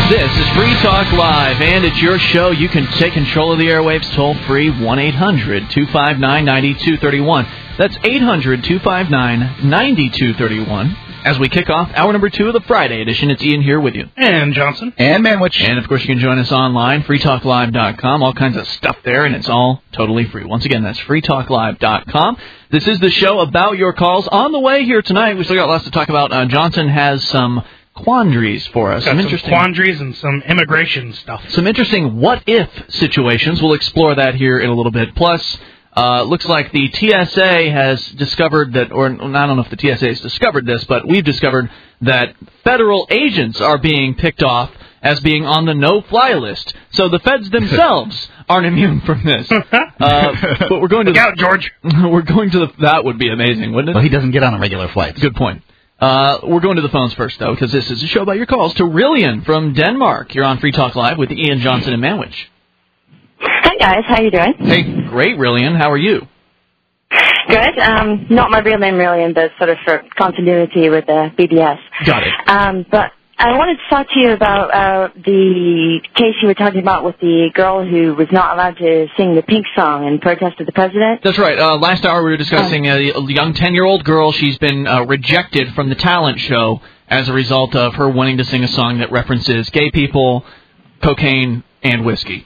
This is Free Talk Live, and it's your show. You can take control of the airwaves toll-free, 1-800-259-9231. That's 800-259-9231. As we kick off hour number 2 of the Friday edition, it's Ian here with you. And Johnson. And Manwich. And, of course, you can join us online, freetalklive.com, all kinds of stuff there, and it's all totally free. Once again, that's freetalklive.com. This is the show about your calls. On the way here tonight, we still got lots to talk about. Johnson has some quandaries for us. Some quandaries and some immigration stuff. Some interesting what-if situations. We'll explore that here in a little bit. Plus, looks like the TSA has discovered that, or I don't know if the TSA has discovered this, but we've discovered that federal agents are being picked off as being on the no-fly list. So the feds themselves aren't immune from this. But we're going to Look out, George. We're going to that would be amazing, wouldn't it? Well, he doesn't get on a regular flight. Good point. We're going to the phones first, though, because this is a show about your calls. To Rillian from Denmark. You're on Free Talk Live with Ian Johnson and Manwich. Hi, guys. How you doing? Hey, great, Rillian. How are you? Good. Not my real name, Rillian, but sort of for continuity with BBS. Got it. But I wanted to talk to you about the case you were talking about with the girl who was not allowed to sing the Pink song in protest of the president. That's right. Last hour we were discussing a young 10-year-old girl. She's been rejected from the talent show as a result of her wanting to sing a song that references gay people, cocaine, and whiskey.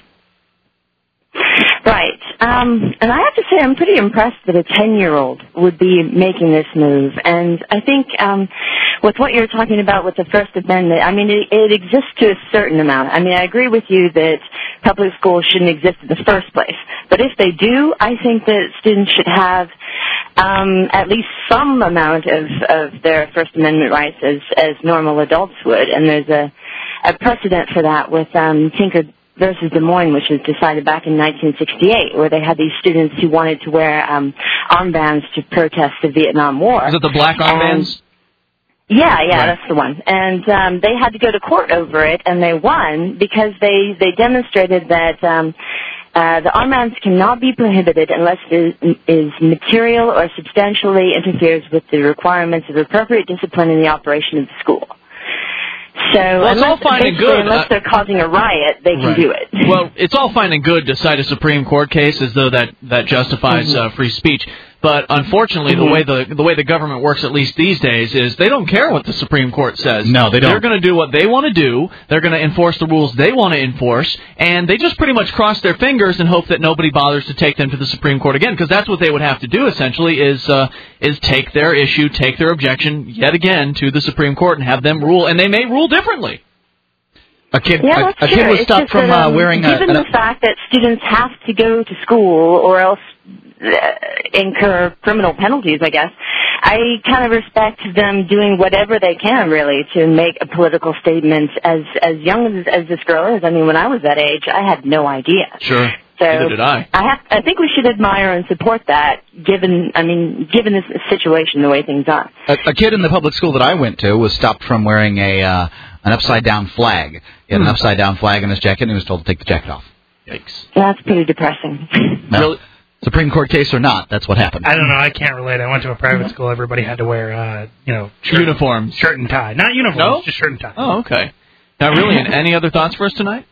Right. And I have to say I'm pretty impressed that a 10-year-old would be making this move. And I think with what you're talking about with the First Amendment, I mean, it exists to a certain amount. I mean, I agree with you that public schools shouldn't exist in the first place. But if they do, I think that students should have at least some amount of their First Amendment rights as normal adults would. And there's a precedent for that with Tinker versus Des Moines, which was decided back in 1968, where they had these students who wanted to wear armbands to protest the Vietnam War. Is it the black armbands? Yeah, right. That's the one. And they had to go to court over it, and they won because they demonstrated that the armbands cannot be prohibited unless it is material or substantially interferes with the requirements of appropriate discipline in the operation of the school. So well, it's all fine and good. Unless they're causing a riot, they can do it. Well, it's all fine and good to cite a Supreme Court case as though that justifies free speech. But unfortunately, the way the government works, at least these days, is they don't care what the Supreme Court says. No, they don't. They're going to do what they want to do. They're going to enforce the rules they want to enforce, and they just pretty much cross their fingers and hope that nobody bothers to take them to the Supreme Court again, because that's what they would have to do essentially is take their issue, take their objection yet again to the Supreme Court and have them rule, and they may rule differently. A kid was stopped from wearing given the fact that students have to go to school or else incur criminal penalties, I guess, I kind of respect them doing whatever they can, really, to make a political statement as young as this girl is. I mean, when I was that age, I had no idea. Sure. So neither did I. I think we should admire and support that, given this situation, the way things are. A kid in the public school that I went to was stopped from wearing an upside-down flag. He had an upside-down flag in his jacket, and he was told to take the jacket off. Yikes. That's pretty depressing. No. Supreme Court case or not, that's what happened. I don't know. I can't relate. I went to a private school. Everybody had to wear, uniforms, shirt and tie. Not uniforms, no? Just shirt and tie. Oh, okay. Now, really, any other thoughts for us tonight?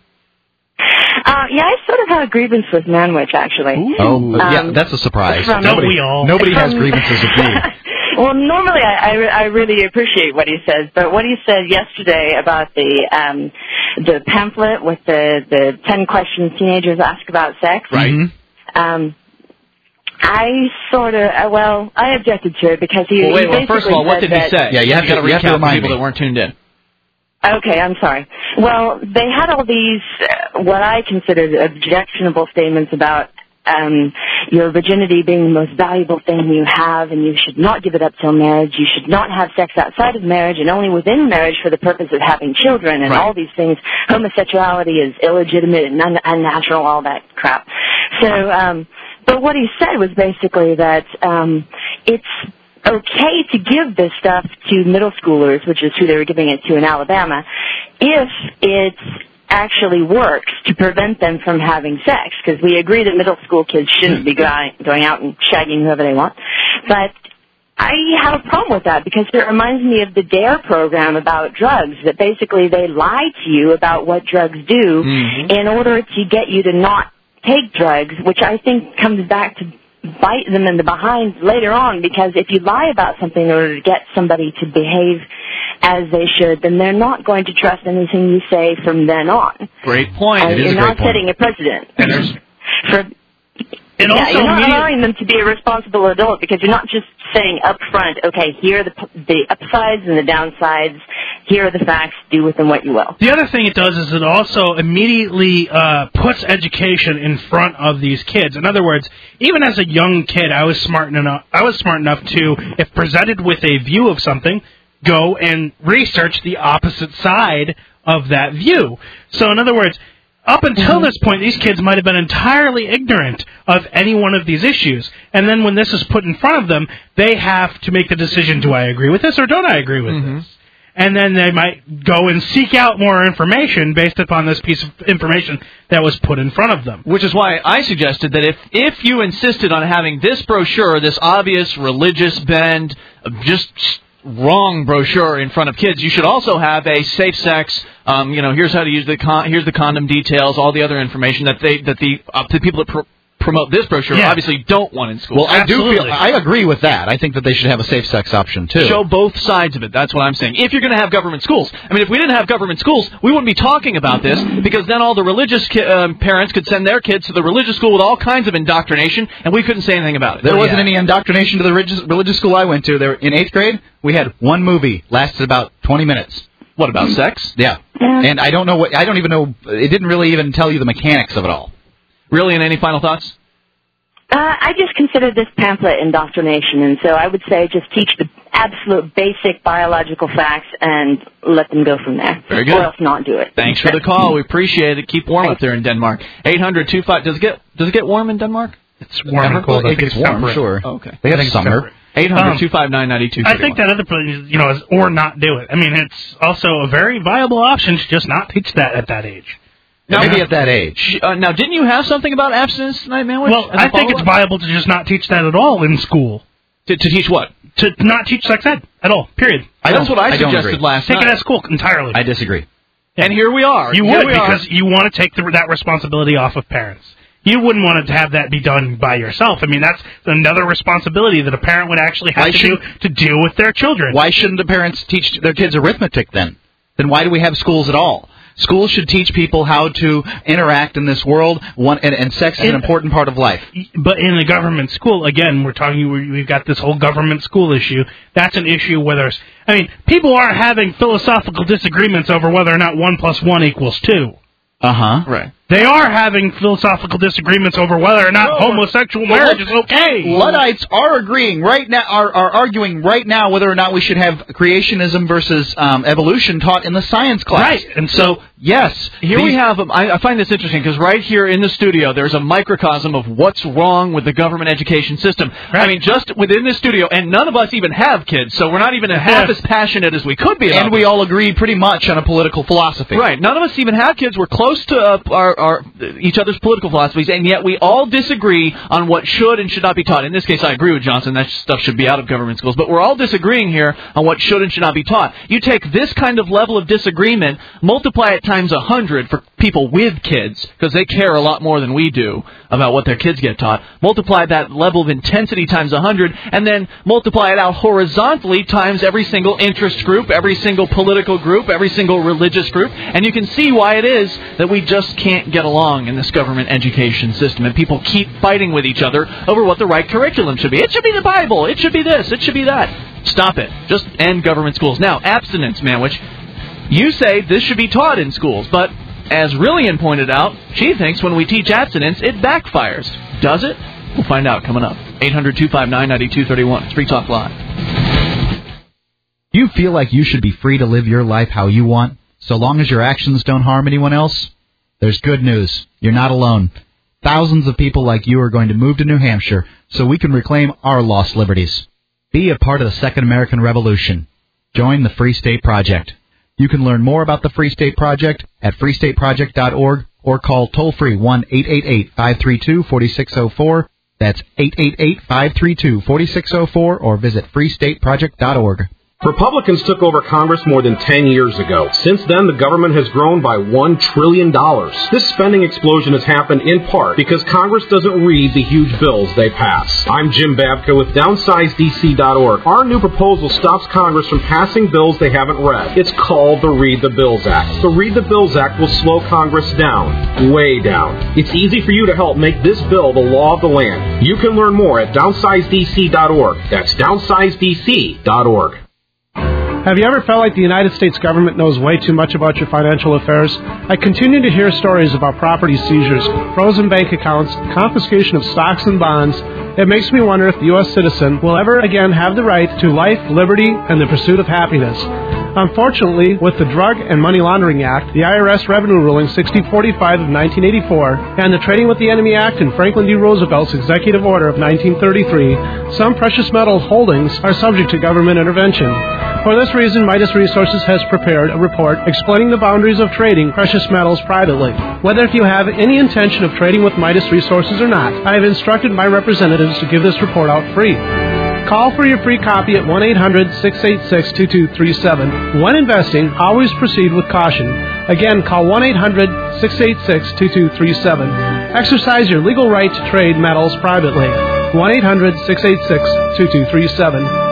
Yeah, I sort of have a grievance with Manwich, actually. Ooh. Oh, yeah, that's a surprise. Nobody has grievances with you. Well, normally I really appreciate what he says, but what he said yesterday about the pamphlet with the 10 questions teenagers ask about sex. Right. I objected to it because he. Well, first of all, what did he say? Yeah, you have to recap for remind people me. that weren't tuned in. Okay, I'm sorry. Well, they had all these what I considered objectionable statements about your virginity being the most valuable thing you have, and you should not give it up till marriage. You should not have sex outside of marriage, and only within marriage for the purpose of having children, and all these things. Homosexuality is illegitimate and unnatural, all that crap. So, but what he said was basically that it's okay to give this stuff to middle schoolers, which is who they were giving it to in Alabama, if it actually works to prevent them from having sex, because we agree that middle school kids shouldn't be going out and shagging whoever they want. But I have a problem with that because it reminds me of the DARE program about drugs, that basically they lie to you about what drugs do in order to get you to not take drugs, which I think comes back to bite them in the behind later on, because if you lie about something in order to get somebody to behave as they should, then they're not going to trust anything you say from then on. Great point. And you're not setting a precedent. You're not allowing them to be a responsible adult, because you're not just saying up front, okay, here are the upsides and the downsides, here are the facts, do with them what you will. The other thing it does is it also immediately puts education in front of these kids. In other words, even as a young kid, I was smart enough to, if presented with a view of something, go and research the opposite side of that view. So in other words, up until this point, these kids might have been entirely ignorant of any one of these issues. And then when this is put in front of them, they have to make the decision, do I agree with this or don't I agree with this? And then they might go and seek out more information based upon this piece of information that was put in front of them. Which is why I suggested that if you insisted on having this brochure, this obvious religious bend, just wrong brochure in front of kids, you should also have a safe sex, here's how to use here's the condom details, all the other information that the people that promote this brochure obviously don't want in school. Well, I agree with that. I think that they should have a safe sex option too. Show both sides of it. That's what I'm saying. If you're going to have government schools, I mean, if we didn't have government schools, we wouldn't be talking about this, because then all the religious parents could send their kids to the religious school with all kinds of indoctrination, and we couldn't say anything about it. There wasn't any indoctrination to the religious school I went to. There in 8th grade, we had one movie, lasted about 20 minutes. What, about sex? Yeah. And I don't even know. It didn't really even tell you the mechanics of it all. Really, and any final thoughts? I just consider this pamphlet indoctrination, and so I would say just teach the absolute basic biological facts and let them go from there. Very good. Or else not do it. Thanks for the call. We appreciate it. Keep warm up there in Denmark. 800-25... Does it get warm in Denmark? It's warm and cold. It gets warm, sure. Oh, okay. They have summer. 800-259-9231. I think that other place, is or not do it. I mean, it's also a very viable option to just not teach that at that age. Now, maybe at that age. Now, didn't you have something about abstinence tonight, Manwich? Well, I think it's viable to just not teach that at all in school. To teach what? To not teach sex ed at all, period. That's what I suggested last night. Take it at school entirely. I disagree. Yeah. And here we are. You would, because you want to take that responsibility off of parents. You wouldn't want to have that be done by yourself. I mean, that's another responsibility that a parent would actually have to deal with their children. Why shouldn't the parents teach their kids arithmetic then? Then why do we have schools at all? Schools should teach people how to interact in this world, and sex is an important part of life. But in a government school, again, we've got this whole government school issue. That's an issue where people aren't having philosophical disagreements over whether or not 1 + 1 = 2. Right. They are having philosophical disagreements over whether or not homosexual marriage is okay. Luddites are arguing right now whether or not we should have creationism versus evolution taught in the science class. Right. And so yes, we have. I find this interesting because right here in the studio, there's a microcosm of what's wrong with the government education system. Right. I mean, just within this studio, and none of us even have kids, so we're not even half as passionate as we could be. And we all agree pretty much on a political philosophy. Right. None of us even have kids. We're close to our each other's political philosophies, and yet we all disagree on what should and should not be taught. In this case, I agree with Johnson. That stuff should be out of government schools. But we're all disagreeing here on what should and should not be taught. You take this kind of level of disagreement, multiply it times 100 for people with kids, because they care a lot more than we do about what their kids get taught. Multiply that level of intensity times 100, and then multiply it out horizontally times every single interest group, every single political group, every single religious group, and you can see why it is that we just can't get along in this government education system, and people keep fighting with each other over what the right curriculum should be. It should be the Bible. It should be this. It should be that. Stop it. Just end government schools. Now, abstinence, Manwich. You say this should be taught in schools, but as Rillian pointed out, she thinks when we teach abstinence, it backfires. Does it? We'll find out coming up. 800-259-9231. It's Free Talk Live. You feel like you should be free to live your life how you want, so long as your actions don't harm anyone else? There's good news. You're not alone. Thousands of people like you are going to move to New Hampshire so we can reclaim our lost liberties. Be a part of the Second American Revolution. Join the Free State Project. You can learn more about the Free State Project at freestateproject.org or call toll-free 1-888-532-4604 That's 888-532-4604 or visit freestateproject.org. Republicans took over Congress more than 10 years ago. Since then, the government has grown by $1 trillion. This spending explosion has happened in part because Congress doesn't read the huge bills they pass. I'm Jim Babka with DownsizeDC.org. Our new proposal stops Congress from passing bills they haven't read. It's called the Read the Bills Act. The Read the Bills Act will slow Congress down, way down. It's easy for you to help make this bill the law of the land. You can learn more at DownsizeDC.org. That's DownsizeDC.org. Have you ever felt like the United States government knows way too much about your financial affairs? I continue to hear stories about property seizures, frozen bank accounts, confiscation of stocks and bonds. It makes me wonder if the U.S. citizen will ever again have the right to life, liberty, and the pursuit of happiness. Unfortunately, with the Drug and Money Laundering Act, the IRS Revenue Ruling 6045 of 1984, and the Trading with the Enemy Act and Franklin D. Roosevelt's Executive Order of 1933, some precious metals holdings are subject to government intervention. For this reason, Midas Resources has prepared a report explaining the boundaries of trading precious metals privately. Whether if you have any intention of trading with Midas Resources or not, I have instructed my representatives to give this report out free. Call for your free copy at 1-800-686-2237. When investing, always proceed with caution. Again, call 1-800-686-2237. Exercise your legal right to trade metals privately. 1-800-686-2237.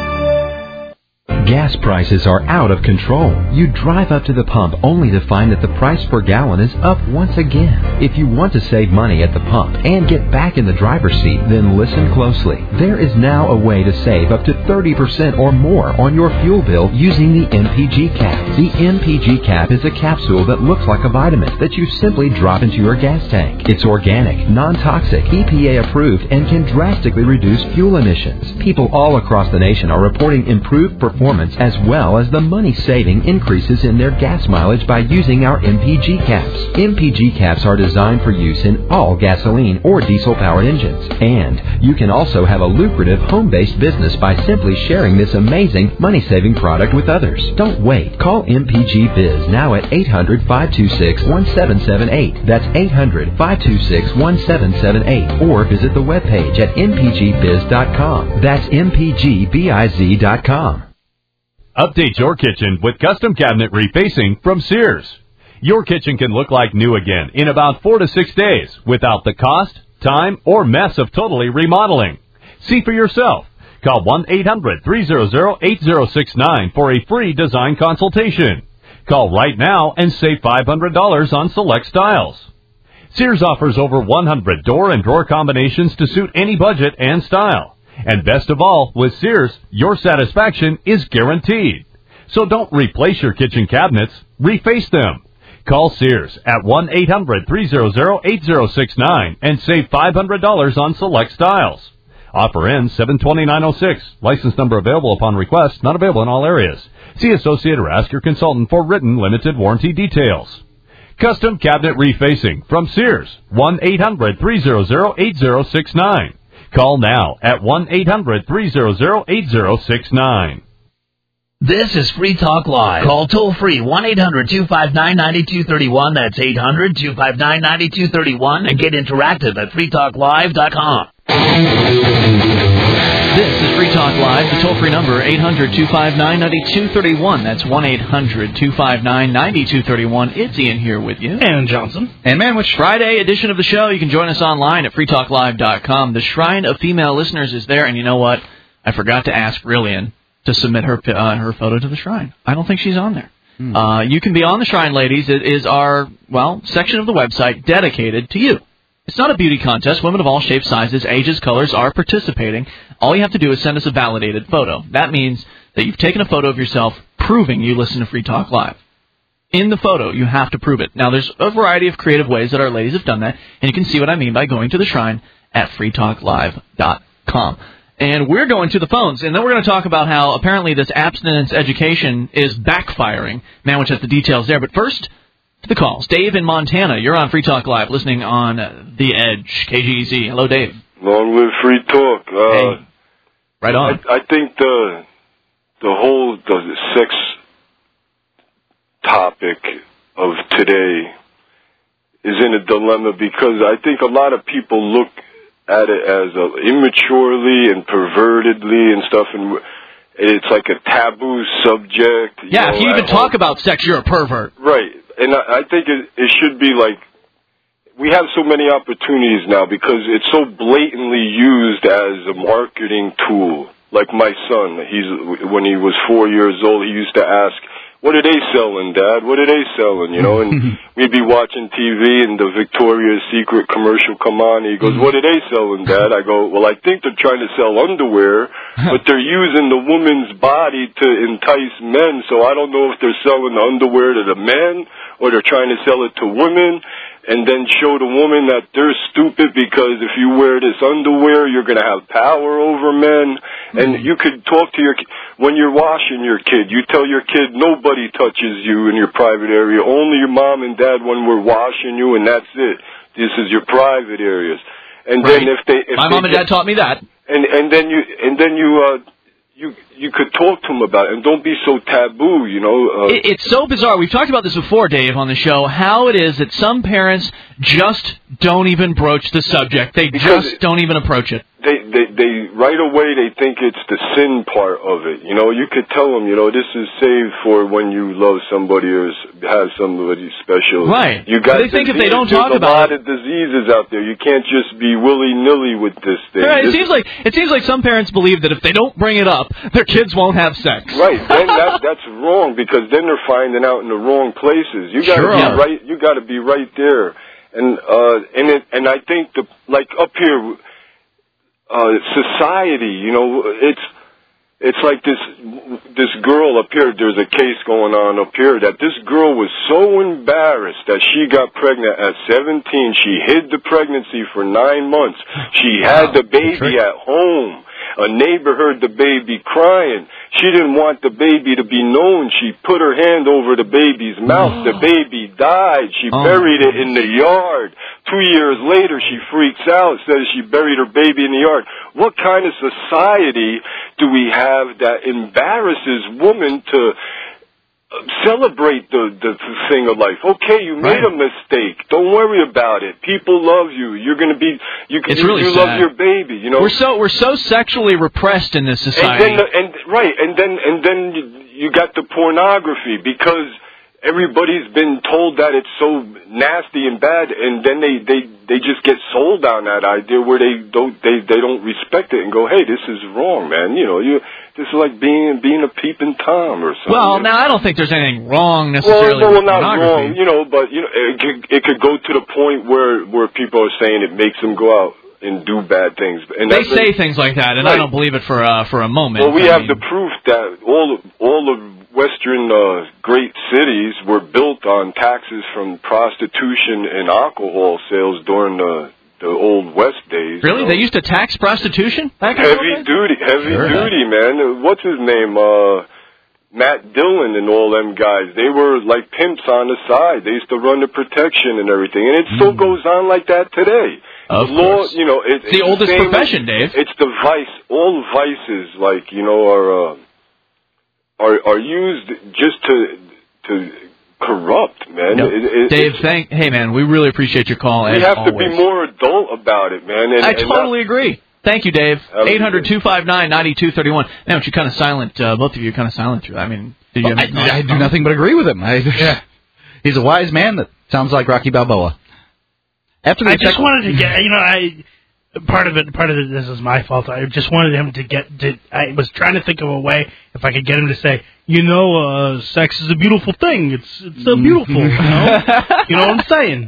Gas prices are out of control. You drive up to the pump only to find that the price per gallon is up once again. If you want to save money at the pump and get back in the driver's seat, then listen closely. There is now a way to save up to 30% or more on your fuel bill using the MPG cap. The MPG cap is a capsule that looks like a vitamin that you simply drop into your gas tank. It's organic, non-toxic, EPA approved, and can drastically reduce fuel emissions. People all across the nation are reporting improved performance as well as the money-saving increases in their gas mileage by using our MPG caps. MPG caps are designed for use in all gasoline or diesel-powered engines. And you can also have a lucrative home-based business by simply sharing this amazing money-saving product with others. Don't wait. Call MPG Biz now at 800-526-1778. That's 800-526-1778. Or visit the webpage at mpgbiz.com. That's mpgbiz.com. Update your kitchen with custom cabinet refacing from Sears. Your kitchen can look like new again in about 4 to 6 days without the cost, time, or mess of totally remodeling. See for yourself. Call 1-800-300-8069 for a free design consultation. Call right now and save $500 on select styles. Sears offers over 100 door and drawer combinations to suit any budget and style. And best of all, with Sears, your satisfaction is guaranteed. So don't replace your kitchen cabinets, reface them. Call Sears at 1-800-300-8069 and save $500 on select styles. Offer ends 7/29/06. License number available upon request, not available in all areas. See associate or ask your consultant for written limited warranty details. Custom cabinet refacing from Sears, 1-800-300-8069. Call now at 1-800-300-8069. This is Free Talk Live. Call toll-free 1-800-259-9231. That's 800-259-9231. And get interactive at freetalklive.com. This is Free Talk Live. The toll-free number, 800-259-9231. That's 1-800-259-9231. It's Ian here with you. And Johnson. And Manwich. Friday edition of the show. You can join us online at freetalklive.com. The Shrine of Female Listeners is there. And you know what? I forgot to ask Brillian to submit her photo to the Shrine. I don't think she's on there. You can be on the Shrine, ladies. It is our, section of the website dedicated to you. It's not a beauty contest. Women of all shapes, sizes, ages, colors are participating. All you have to do is send us a validated photo. That means that you've taken a photo of yourself proving you listen to Free Talk Live. In the photo, you have to prove it. Now, there's a variety of creative ways that our ladies have done that, and you can see what I mean by going to the Shrine at freetalklive.com. And we're going to the phones, and then we're going to talk about how apparently this abstinence education is backfiring. Manwich has the details there. But first, to the calls. Dave in Montana, you're on Free Talk Live, listening on The Edge, KGEZ. Hello, Dave. Long live Free Talk. Hey. Right on. I think the whole sex topic of today is in a dilemma because I think a lot of people look at it as immaturely and pervertedly and stuff, and it's like a taboo subject. Yeah, if you even talk about sex, you're a pervert. Right, and I think it should be like, we have so many opportunities now because it's so blatantly used as a marketing tool. Like my son, when he was 4 years old, he used to ask, "What are they selling, Dad? What are they selling?" You know, and we'd be watching TV and the Victoria's Secret commercial come on. And he goes, "What are they selling, Dad?" I go, "Well, I think they're trying to sell underwear, but they're using the woman's body to entice men. So I don't know if they're selling the underwear to the men or they're trying to sell it to women." And then show the woman that they're stupid because if you wear this underwear, you're going to have power over men. And you could talk to when you're washing your kid, you tell your kid nobody touches you in your private area, only your mom and dad when we're washing you, and that's it. This is your private areas. And then my mom and dad taught me that. And then you could talk to them about it, and don't be so taboo, you know. It's so bizarre. We've talked about this before, Dave, on the show, how it is that some parents just don't even broach the subject. They just don't even approach it. They right away they think it's the sin part of it. You know, you could tell them, you know, this is saved for when you love somebody or have somebody special. Right. You got they think if they don't talk about about it, there's a lot of diseases out there. You can't just be willy-nilly with this thing. Right. It seems like some parents believe that if they don't bring it up, their kids won't have sex. Right. Then that's wrong because then they're finding out in the wrong places. You got to be right. You got to be right there. And I think like up here. Society, you know, it's like this girl up here, there's a case going on up here that this girl was so embarrassed that she got pregnant at 17. She hid the pregnancy for 9 months. She had the baby at home. A neighbor heard the baby crying. She didn't want the baby to be known. She put her hand over the baby's mouth. The baby died. She buried it in the yard. 2 years later, she freaks out, says she buried her baby in the yard. What kind of society do we have that embarrasses women to celebrate the thing of life? Okay, you made a mistake. Don't worry about it. People love you. You're going to be. You love your baby. You know. We're so sexually repressed in this society. And then you got the pornography because everybody's been told that it's so nasty and bad, and then they just get sold on that idea where they don't respect it and go, hey, this is wrong, man. You know, this is like being a peeping Tom or something. Well, now I don't think there's anything wrong necessarily. Well, not wrong, you know, but you know, it could go to the point where people are saying it makes them go out and do bad things. And they say things like that, and I don't believe it for a moment. Well, we have the proof that all of Western great cities were built on taxes from prostitution and alcohol sales during the old West days. Really? You know? They used to tax prostitution? Heavy duty, man. What's his name? Matt Dillon and all them guys. They were like pimps on the side. They used to run the protection and everything. And it still goes on like that today. Of course. You know, it's the oldest profession, Dave. It's the vice. All vices, like, you know, are used just to corrupt, man. No. Dave, hey, man, we really appreciate your call. We have to be more adult about it, man. I totally agree. Thank you, Dave. 800-259-9231. Man, aren't you kind of silent? Both of you are kind of silent through that. I mean, did you I do nothing but agree with him. He's a wise man that sounds like Rocky Balboa. I just wanted to get, part of it, this is my fault. I just wanted him to I was trying to think of a way if I could get him to say, sex is a beautiful thing. It's so beautiful, you know? You know what I'm saying?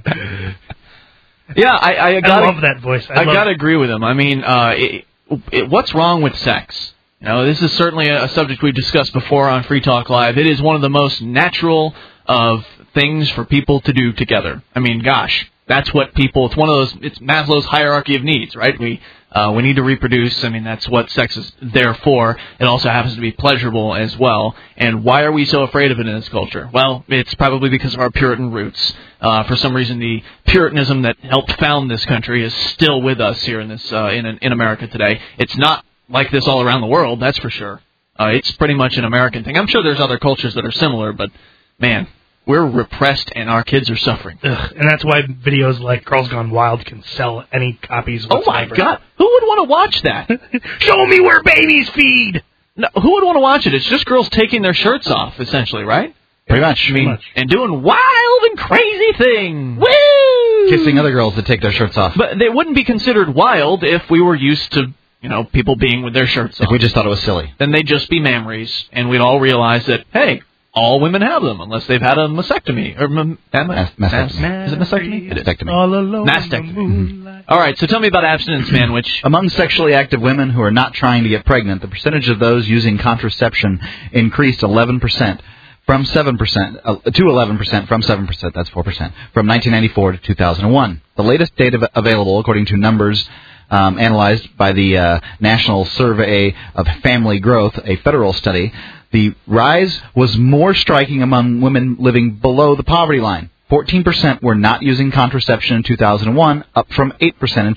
Yeah, I love that voice. I gotta agree with him. I mean, what's wrong with sex? You know, this is certainly a subject we've discussed before on Free Talk Live. It is one of the most natural of things for people to do together. I mean, gosh. That's what it's one of those, it's Maslow's hierarchy of needs, right? We need to reproduce. I mean, that's what sex is there for. It also happens to be pleasurable as well. And why are we so afraid of it in this culture? Well, it's probably because of our Puritan roots. For some reason, the Puritanism that helped found this country is still with us here in this, in America today. It's not like this all around the world, that's for sure. It's pretty much an American thing. I'm sure there's other cultures that are similar, but man, We're repressed, and our kids are suffering. Ugh, and that's why videos like Girls Gone Wild can sell any copies whatsoever. Oh, my God. Who would want to watch that? Show me where babies feed! No, who would want to watch it? It's just girls taking their shirts off, essentially, right? Pretty much. And doing wild and crazy things. Woo! Kissing other girls that take their shirts off. But they wouldn't be considered wild if we were used to, people being with their shirts off. If we just thought it was silly. Then they'd just be mammaries, and we'd all realize that, hey, all women have them, unless they've had a mastectomy. Or mastectomy. Is it mastectomy? It is. Mastectomy. All right, so tell me about abstinence, man, which... Among sexually active women who are not trying to get pregnant, the percentage of those using contraception increased 11%. From 7% to 11% from 7%, that's 4%, from 1994 to 2001. The latest data available, according to numbers analyzed by the National Survey of Family Growth, a federal study, the rise was more striking among women living below the poverty line. 14% were not using contraception in 2001, up from 8% in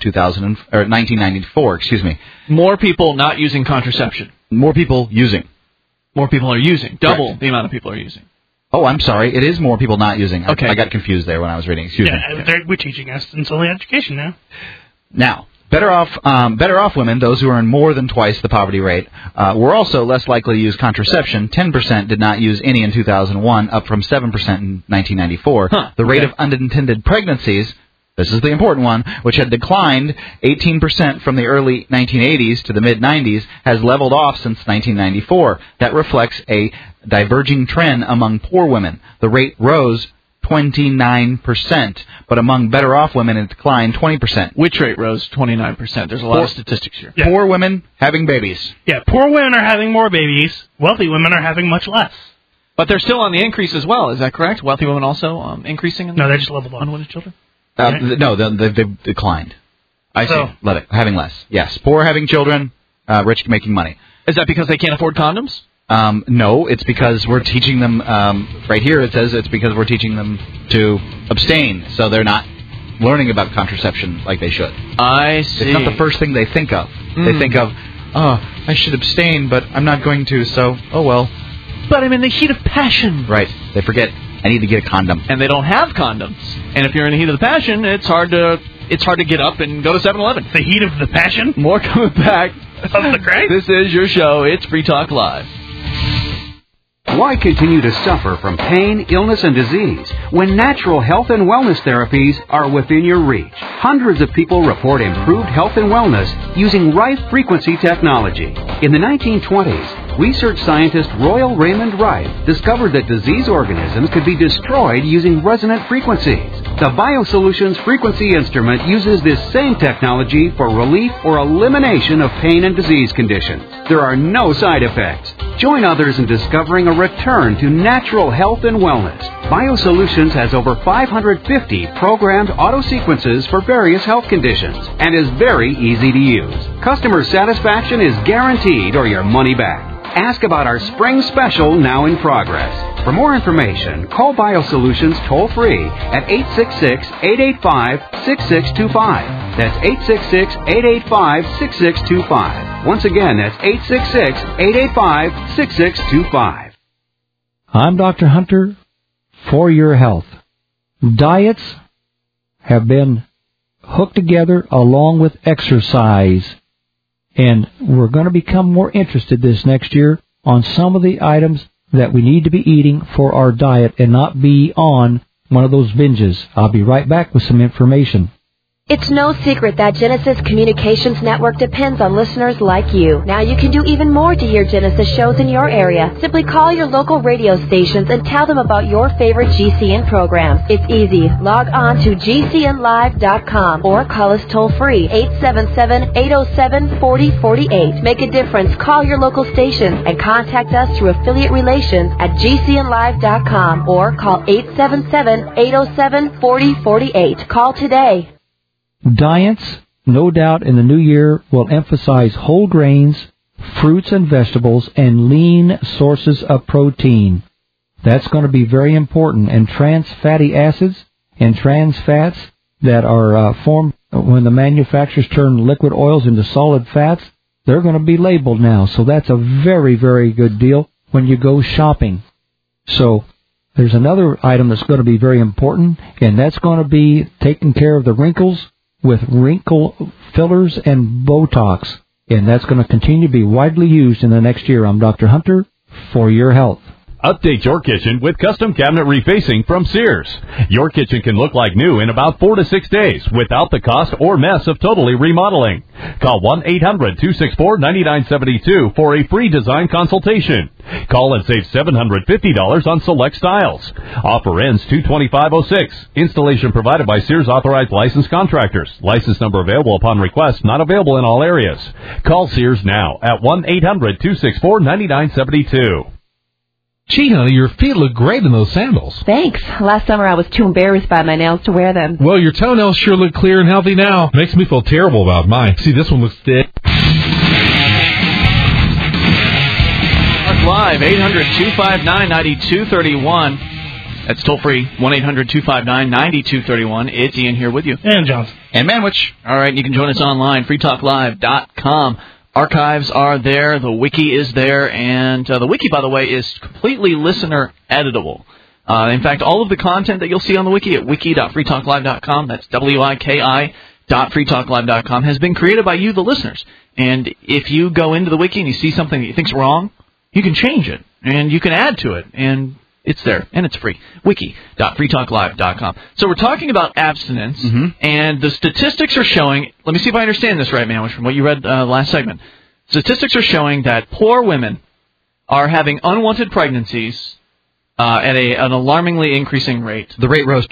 1994. Excuse me. More people not using contraception. More people using. More people are using. Double Correct. the amount of people are using. Oh, I'm sorry. It is more people not using. Okay. I got confused there when I was reading. Excuse me. We're teaching us in only education now. Now, better off women, those who earn more than twice the poverty rate, were also less likely to use contraception. 10% did not use any in 2001, up from 7% in 1994. The rate of unintended pregnancies, this is the important one, which had declined 18% from the early 1980s to the mid-90s, has leveled off since 1994. That reflects a diverging trend among poor women. The rate rose 29%, but among better-off women it declined 20%. Which rate rose 29%? There's a lot of statistics here. Yeah. Poor women having babies. Yeah, poor women are having more babies. Wealthy women are having much less. But they're still on the increase as well. Is that correct? Wealthy women also increasing? No, they just leveled off. Unwanted children? No, they've declined. I see. Having less. Yes. Poor having children, rich making money. Is that because they can't afford condoms? No, it's because we're teaching them, right here it says it's because we're teaching them to abstain, so they're not learning about contraception like they should. I see. It's not the first thing they think of. They think of, I should abstain, but I'm not going to, so, oh well. But I'm in the heat of passion. Right. They forget, I need to get a condom. And they don't have condoms. And if you're in the heat of the passion, it's hard to get up and go to 7-Eleven. The heat of the passion? More coming back. Of the Christ? This is your show. It's Free Talk Live. Why continue to suffer from pain, illness, and disease when natural health and wellness therapies are within your reach? Hundreds of people report improved health and wellness using Rife frequency technology. In the 1920s, research scientist Royal Raymond Rife discovered that disease organisms could be destroyed using resonant frequencies. The BioSolutions frequency instrument uses this same technology for relief or elimination of pain and disease conditions. There are no side effects. Join others in discovering a return to natural health and wellness. BioSolutions has over 550 programmed auto sequences for various health conditions and is very easy to use. Customer satisfaction is guaranteed or your money back. Ask about our spring special now in progress. For more information, call BioSolutions toll-free at 866-885-6625. That's 866-885-6625. Once again, that's 866-885-6625. I'm Dr. Hunter for your health. Diets have been hooked together along with exercise. And we're going to become more interested this next year on some of the items that we need to be eating for our diet and not be on one of those binges. I'll be right back with some information. It's no secret that Genesis Communications Network depends on listeners like you. Now you can do even more to hear Genesis shows in your area. Simply call your local radio stations and tell them about your favorite GCN programs. It's easy. Log on to GCNlive.com or call us toll-free, 877-807-4048. Make a difference. Call your local stations and contact us through affiliate relations at GCNlive.com or call 877-807-4048. Call today. Diets, no doubt in the new year, will emphasize whole grains, fruits and vegetables, and lean sources of protein. That's going to be very important. And trans fatty acids and trans fats that are formed when the manufacturers turn liquid oils into solid fats, they're going to be labeled now. So that's a very, very good deal when you go shopping. So there's another item that's going to be very important, and that's going to be taking care of the wrinkles with wrinkle fillers and Botox. And that's going to continue to be widely used in the next year. I'm Dr. Hunter for your health. Update your kitchen with custom cabinet refacing from Sears. Your kitchen can look like new in about 4 to 6 days without the cost or mess of totally remodeling. Call 1-800-264-9972 for a free design consultation. Call and save $750 on select styles. Offer ends 2/25/06. Installation provided by Sears authorized licensed contractors. License number available upon request, not available in all areas. Call Sears now at 1-800-264-9972. Gee, honey, your feet look great in those sandals. Thanks. Last summer I was too embarrassed by my nails to wear them. Well, your toenails sure look clear and healthy now. Makes me feel terrible about mine. See, this one looks thick. Live, 800-259-9231. That's toll free, 1-800-259-9231. It's Ian here with you. And Johnson. And Manwich. All right, you can join us online, freetalklive.com. Archives are there, the wiki is there, and the wiki, by the way, is completely listener editable. In fact, all of the content that you'll see on the wiki at wiki.freetalklive.com, that's wiki.freetalklive.com, has been created by you, the listeners. And if you go into the wiki and you see something that you think's wrong, you can change it, and you can add to it, and it's there, and it's free. Wiki.freetalklive.com. So we're talking about abstinence, and the statistics are showing, let me see if I understand this right, man, from what you read last segment. Statistics are showing that poor women are having unwanted pregnancies at an alarmingly increasing rate. The rate rose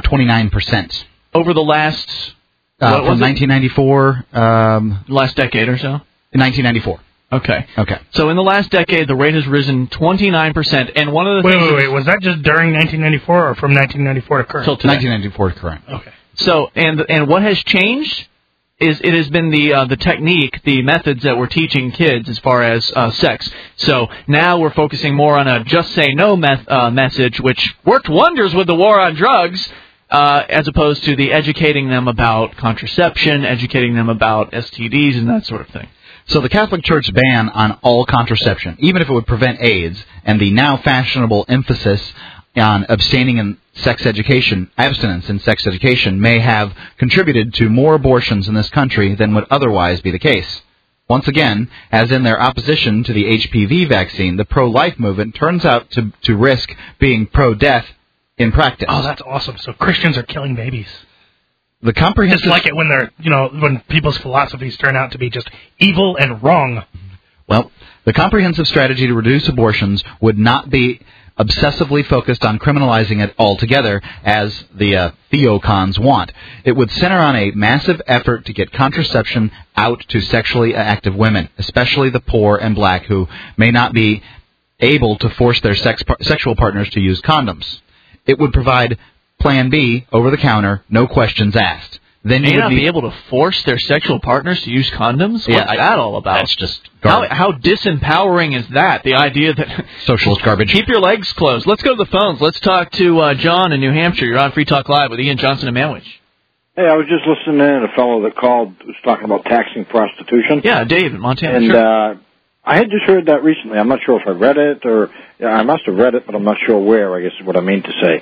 29%. Over the last... from 1994... last decade or so? 1994. Okay. Okay. So in the last decade, the rate has risen 29%, and one of the things... Wait. Was that just during 1994 or from 1994 to current? Till today. 1994 to current. Okay. So, and what has changed is it has been the technique, the methods that we're teaching kids as far as sex. So now we're focusing more on a just say no message, which worked wonders with the war on drugs, as opposed to the educating them about contraception, educating them about STDs and that sort of thing. So the Catholic Church ban on all contraception, even if it would prevent AIDS, and the now fashionable emphasis on abstaining in sex education, abstinence in sex education, may have contributed to more abortions in this country than would otherwise be the case. Once again, as in their opposition to the HPV vaccine, the pro-life movement turns out to risk being pro-death in practice. Oh, that's awesome. So Christians are killing babies. The comprehensive... Just like it when they're, when people's philosophies turn out to be just evil and wrong. Well, the comprehensive strategy to reduce abortions would not be obsessively focused on criminalizing it altogether, as the theocons want. It would center on a massive effort to get contraception out to sexually active women, especially the poor and black who may not be able to force their sexual partners to use condoms. It would provide Plan B, over-the-counter, no questions asked. Then you may would not be able to force their sexual partners to use condoms? Yeah, What's that all about? That's just garbage. How disempowering is that? The idea that... Socialist garbage. Keep your legs closed. Let's go to the phones. Let's talk to John in New Hampshire. You're on Free Talk Live with Ian Johnson and Manwich. Hey, I was just listening in. A fellow that called was talking about taxing prostitution. Yeah, Dave in Montana. And sure. I had just heard that recently. I'm not sure if I read it or I must have read it, but I'm not sure where, I guess is what I mean to say.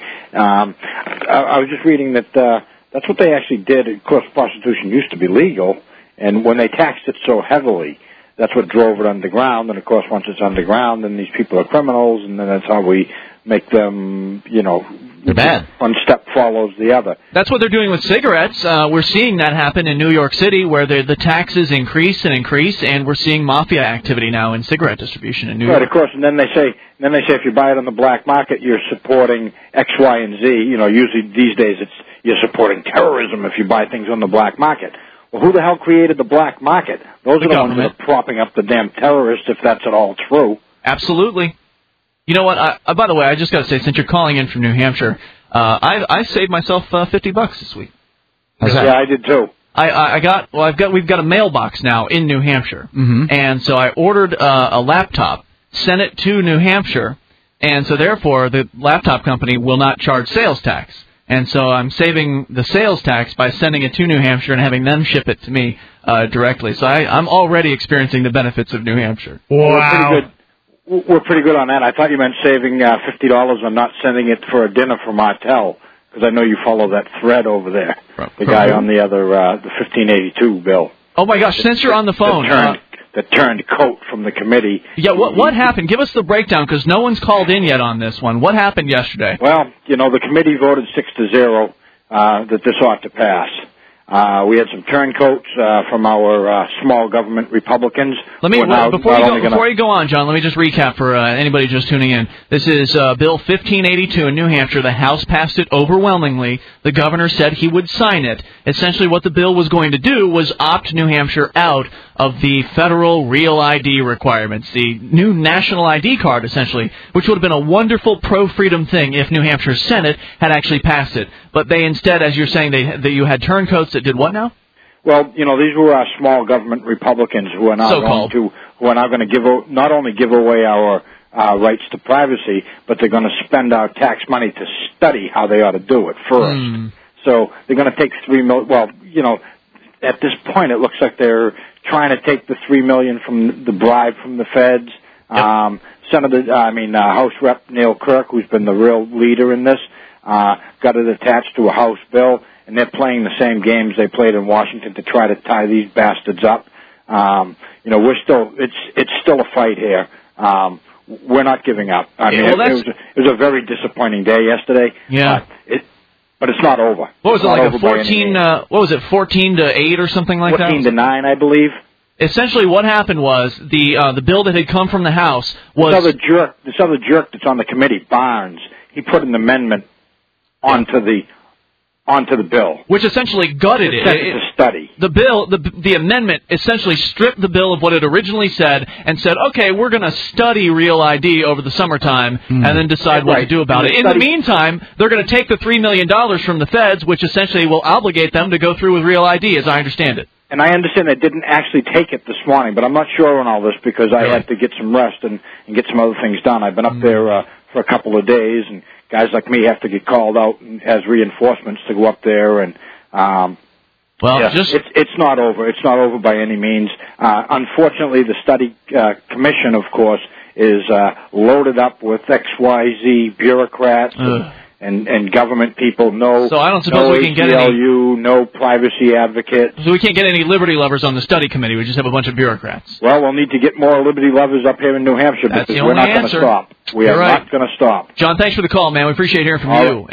I was just reading that that's what they actually did. Of course, prostitution used to be legal, and when they taxed it so heavily, that's what drove it underground. And, of course, once it's underground, then these people are criminals, and then that's how we make them, they're bad. One step follows the other. That's what they're doing with cigarettes. We're seeing that happen in New York City, where the taxes increase, and we're seeing mafia activity now in cigarette distribution in New York. Right, of course. And then they say if you buy it on the black market, you're supporting X, Y, and Z. Usually these days you're supporting terrorism if you buy things on the black market. Well, who the hell created the black market? Those are the ones that are propping up the damn terrorists, if that's at all true. Absolutely. You know what? By the way, I just got to say, since you're calling in from New Hampshire, I saved myself $50 this week. Yeah, I did too. We've got a mailbox now in New Hampshire, and so I ordered a laptop, sent it to New Hampshire, and so therefore the laptop company will not charge sales tax. And so I'm saving the sales tax by sending it to New Hampshire and having them ship it to me directly. So I'm already experiencing the benefits of New Hampshire. Wow. Pretty good. We're pretty good on that. I thought you meant saving $50 on not sending it for a dinner from Martell, because I know you follow that thread over there. The guy on the other, the 1582 bill. Oh my gosh! Since you're on the phone, the turned coat from the committee. Yeah, what happened? Give us the breakdown, because no one's called in yet on this one. What happened yesterday? Well, the committee voted 6-0 that this ought to pass. We had some turncoats from our small government Republicans. Before you go on, John, let me just recap for anybody just tuning in. This is Bill 1582 in New Hampshire. The House passed it overwhelmingly. The governor said he would sign it. Essentially what the bill was going to do was opt New Hampshire out of the federal real ID requirements, the new national ID card, essentially, which would have been a wonderful pro-freedom thing if New Hampshire's Senate had actually passed it. But they instead, as you're saying, that you had turncoats that did what now? Well, these were our small government Republicans who are now going to not only give away our rights to privacy, but they're going to spend our tax money to study how they ought to do it first. So they're going to take $3 million. Well, at this point, it looks like they're trying to take the $3 million from the bribe from the feds. Yep. House Rep Neil Kirk, who's been the real leader in this, got it attached to a House bill, and they're playing the same games they played in Washington to try to tie these bastards up. It's still a fight here. We're not giving up. It was a very disappointing day yesterday. Yeah. But it's not over. What was it, like a 14-8 or something like that? 14-9, I believe. Essentially, what happened was the bill that had come from the House was this other jerk that's on the committee, Barnes. He put an amendment onto the bill, which essentially gutted it. To study. The bill, the amendment essentially stripped the bill of what it originally said and said, okay, we're going to study Real ID over the summertime and then decide what to do about it. In the meantime, they're going to take the $3 million from the feds, which essentially will obligate them to go through with Real ID, as I understand it. And I understand they didn't actually take it this morning, but I'm not sure on all this because I had to get some rest and get some other things done. I've been up there for a couple of days, and guys like me have to get called out as reinforcements to go up there. And it's not over. It's not over by any means. Unfortunately, the study commission, of course, is loaded up with XYZ bureaucrats and government people. So I don't suppose we can get no privacy advocates. So we can't get any liberty lovers on the study committee. We just have a bunch of bureaucrats. Well, we'll need to get more liberty lovers up here in New Hampshire because we're not going to stop. We are not going to stop. John, thanks for the call, man. We appreciate hearing from you.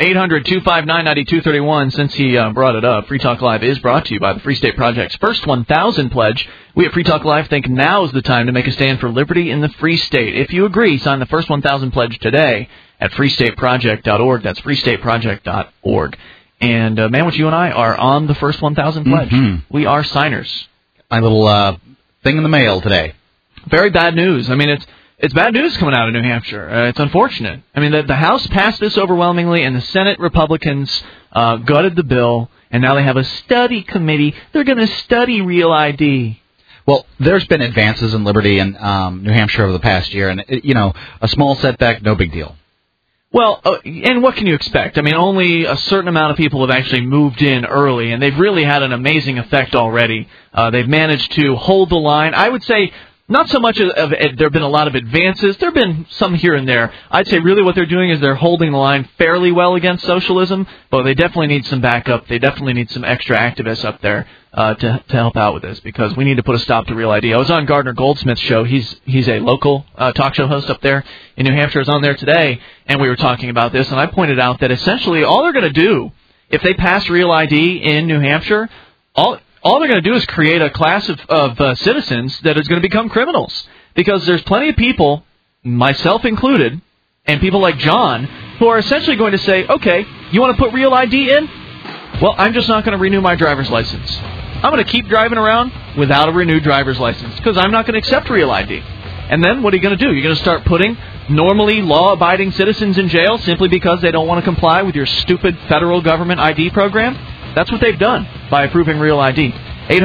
800-259-9231. Since he brought it up, Free Talk Live is brought to you by the Free State Project's First 1,000 Pledge. We at Free Talk Live think now is the time to make a stand for liberty in the Free State. If you agree, sign the First 1,000 Pledge today at freestateproject.org. That's freestateproject.org. And, Manwich, you and I are on the First 1,000 Pledge. Mm-hmm. We are signers. My little thing in the mail today. Very bad news. I mean, it's bad news coming out of New Hampshire. It's unfortunate. I mean, the House passed this overwhelmingly, and the Senate Republicans gutted the bill, and now they have a study committee. They're going to study Real ID. Well, there's been advances in liberty in New Hampshire over the past year, and, a small setback, no big deal. Well, and what can you expect? I mean, only a certain amount of people have actually moved in early, and they've really had an amazing effect already. They've managed to hold the line. I would say not so much there have been a lot of advances. There have been some here and there. I'd say really what they're doing is they're holding the line fairly well against socialism, but they definitely need some backup. They definitely need some extra activists up there to help out with this, because we need to put a stop to Real ID. I was on Gardner Goldsmith's show. He's a local talk show host up there in New Hampshire. I was on there today, and we were talking about this, and I pointed out that essentially all they're going to do, if they pass Real ID in New Hampshire, all they're going to do is create a class of citizens that is going to become criminals. Because there's plenty of people, myself included, and people like John, who are essentially going to say, okay, you want to put Real ID in? Well, I'm just not going to renew my driver's license. I'm going to keep driving around without a renewed driver's license because I'm not going to accept Real ID. And then what are you going to do? You're going to start putting normally law-abiding citizens in jail simply because they don't want to comply with your stupid federal government ID program? That's what they've done by approving Real ID.